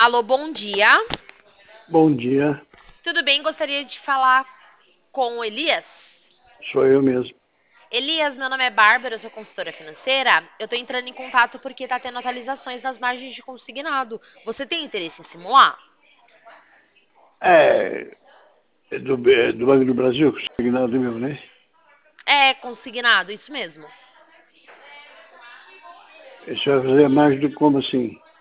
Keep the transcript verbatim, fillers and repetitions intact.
Alô, bom dia. Bom dia, Tudo bem? Gostaria de falar com o Elias. sou eu mesmo. Elias, meu nome é Bárbara, eu sou consultora financeira. Eu tô entrando em contato porque tá tendo atualizações nas margens de consignado. Você tem interesse em simular? É, é do, é do Banco do Brasil, consignado meu, né? É, consignado, isso mesmo. Isso vai fazer mais do que como assim?